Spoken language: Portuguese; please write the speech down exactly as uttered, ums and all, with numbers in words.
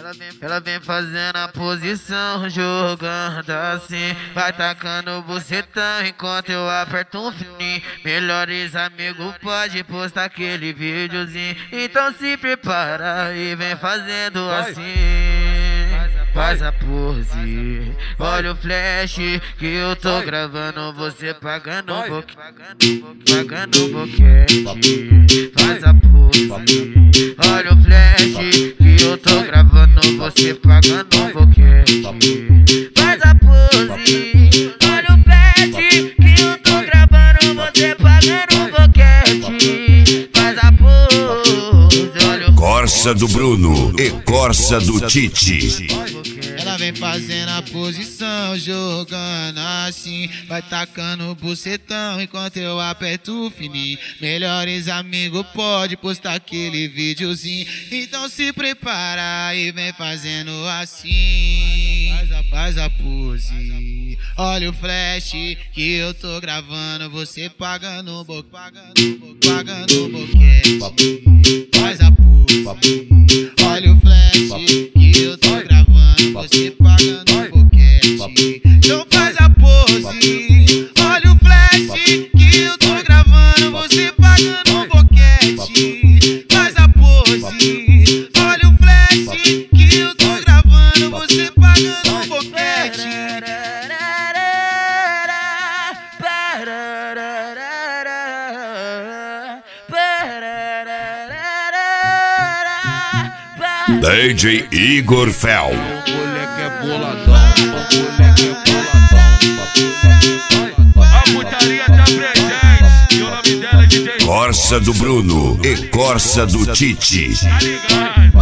Ela vem, ela vem fazendo a posição, jogando assim. Vai tacando o bucetão enquanto eu aperto um fininho. Melhores amigos pode postar aquele videozinho. Então se prepara e vem fazendo assim. Faz a pose, olha o flash que eu tô gravando. Você pagando um boquete, pagando um boquete. Faz a pose, olha o flash que eu tô gravando. Você pagando um boquete. Faz a pose, olha o flash que eu tô gravando. Você pagando um boquete. Faz a pose, olha o Corsa do Bruno e Corsa do Tite. Ela vem fazendo a posição, jogando assim. Vai tacando o bucetão enquanto eu aperto o fininho. Melhores amigos pode postar aquele videozinho. Então se prepara e vem fazendo assim. Faz a, faz a pose, olha o flash que eu tô gravando. Você pagando o boquete, pagando o boquete. Faz a pose, olha o flash que eu tô gravando. Você pagando um boquete. Então faz a pose, olha o flash que eu tô gravando. Você pagando um boquete. Faz a pose, olha o flash que eu tô gravando. Você pagando um boquete. D J Igor Fel. O moleque é boladão, o moleque é boladão. A putaria tá presente e o nome dela é D J Corsa do Bruno e Corsa do Tite. Tá ligado?